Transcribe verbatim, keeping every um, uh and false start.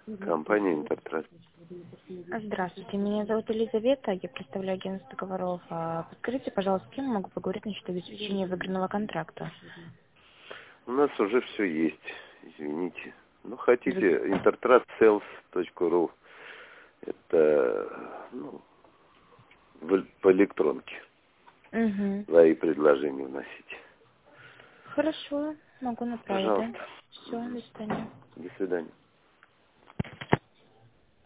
Компания Интертрас. Здравствуйте, меня зовут Елизавета, я представляю агентство договоров. А, Подскажите, пожалуйста, с кем могу поговорить насчет обеспечения выигранного контракта? У нас уже все есть, извините. Ну, хотите, интертрасселс точка ру. Это, ну, в- по электронке. Угу. Свои предложения вносите. Хорошо, могу направить, да? Пожалуйста. Все, до свидания. До свидания.